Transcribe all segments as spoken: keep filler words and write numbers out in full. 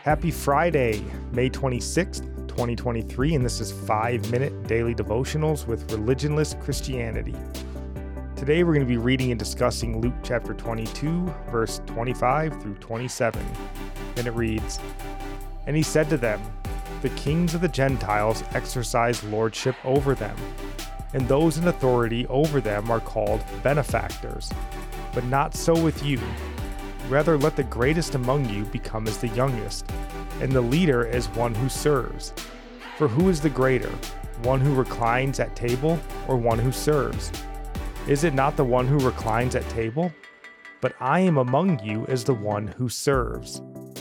Happy Friday, May twenty-sixth, twenty twenty-three, and this is five minute Daily Devotionals with Religionless Christianity. Today we're going to be reading and discussing Luke chapter twenty-two, verse twenty-five through twenty-seven. And it reads, "And he said to them, the kings of the Gentiles exercise lordship over them, and those in authority over them are called benefactors. But not so with you. Rather, let the greatest among you become as the youngest, and the leader as one who serves. For who is the greater, one who reclines at table or one who serves? Is it not the one who reclines at table? But I am among you as the one who serves."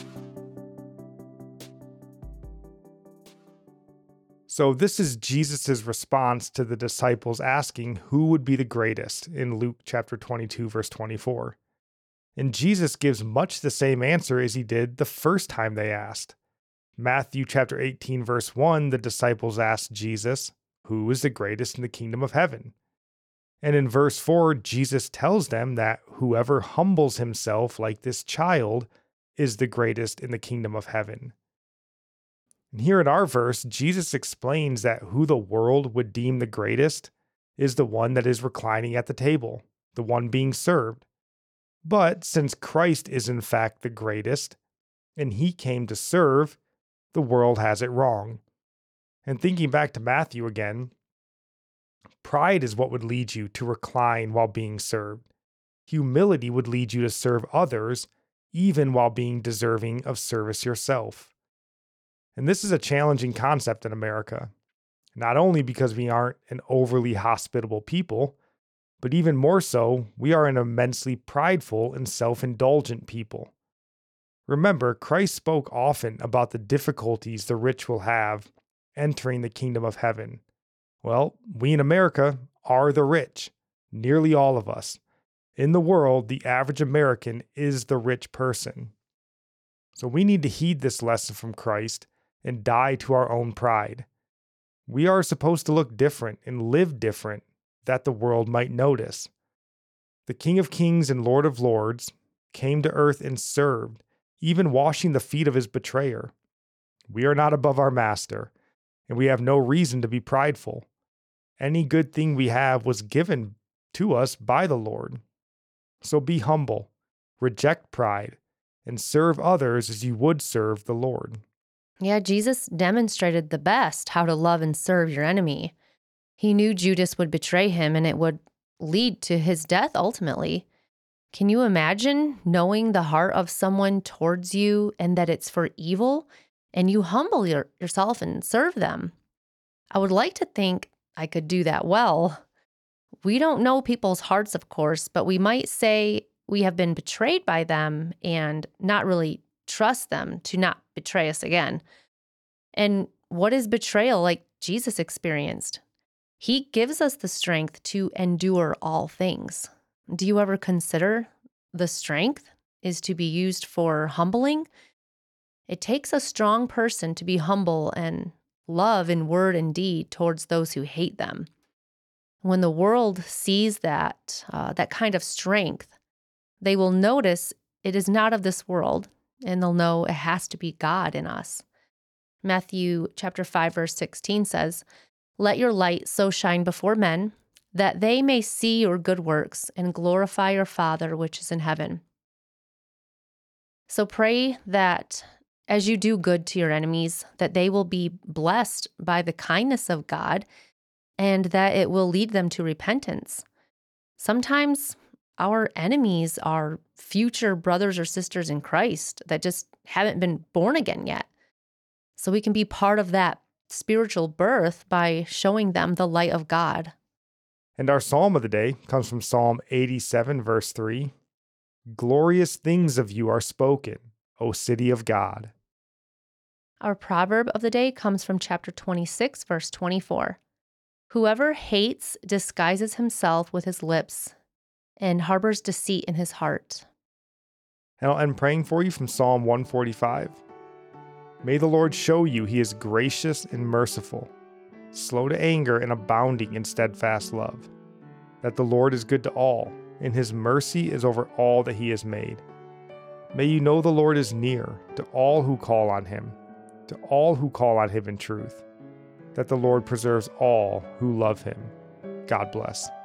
So this is Jesus' response to the disciples asking who would be the greatest in Luke chapter twenty-two, verse twenty-four. And Jesus gives much the same answer as he did the first time they asked. Matthew chapter eighteen, verse one, the disciples asked Jesus, "Who is the greatest in the kingdom of heaven?" And in verse four, Jesus tells them that whoever humbles himself like this child is the greatest in the kingdom of heaven. And here in our verse, Jesus explains that who the world would deem the greatest is the one that is reclining at the table, the one being served. But since Christ is in fact the greatest, and he came to serve, the world has it wrong. And thinking back to Matthew again, pride is what would lead you to recline while being served. Humility would lead you to serve others, even while being deserving of service yourself. And this is a challenging concept in America, not only because we aren't an overly hospitable people, but even more so, we are an immensely prideful and self-indulgent people. Remember, Christ spoke often about the difficulties the rich will have entering the kingdom of heaven. Well, we in America are the rich, nearly all of us. In the world, the average American is the rich person. So we need to heed this lesson from Christ and die to our own pride. We are supposed to look different and live different, that the world might notice. The King of Kings and Lord of Lords came to earth and served, even washing the feet of his betrayer. We are not above our master, and we have no reason to be prideful. Any good thing we have was given to us by the Lord. So be humble, reject pride, and serve others as you would serve the Lord. Yeah, Jesus demonstrated the best how to love and serve your enemy. He knew Judas would betray him and it would lead to his death ultimately. Can you imagine knowing the heart of someone towards you and that it's for evil, and you humble your, yourself and serve them? I would like to think I could do that well. We don't know people's hearts, of course, but we might say we have been betrayed by them and not really trust them to not betray us again. And what is betrayal like Jesus experienced? He gives us the strength to endure all things. Do you ever consider the strength is to be used for humbling? It takes a strong person to be humble and love in word and deed towards those who hate them. When the world sees that, uh, that kind of strength, they will notice it is not of this world, and they'll know it has to be God in us. Matthew chapter five, verse sixteen says, "Let your light so shine before men, that they may see your good works and glorify your Father which is in heaven." So pray that as you do good to your enemies, that they will be blessed by the kindness of God and that it will lead them to repentance. Sometimes our enemies are future brothers or sisters in Christ that just haven't been born again yet. So we can be part of that spiritual birth by showing them the light of God. And our psalm of the day comes from Psalm eighty-seven, verse three. "Glorious things of you are spoken, O city of God." Our proverb of the day comes from chapter twenty-six, verse twenty-four. "Whoever hates disguises himself with his lips and harbors deceit in his heart." And I'll end praying for you from Psalm one forty-five. "May the Lord show you he is gracious and merciful, slow to anger and abounding in steadfast love, that the Lord is good to all, and his mercy is over all that he has made. May you know the Lord is near to all who call on him, to all who call on him in truth, that the Lord preserves all who love him. God bless.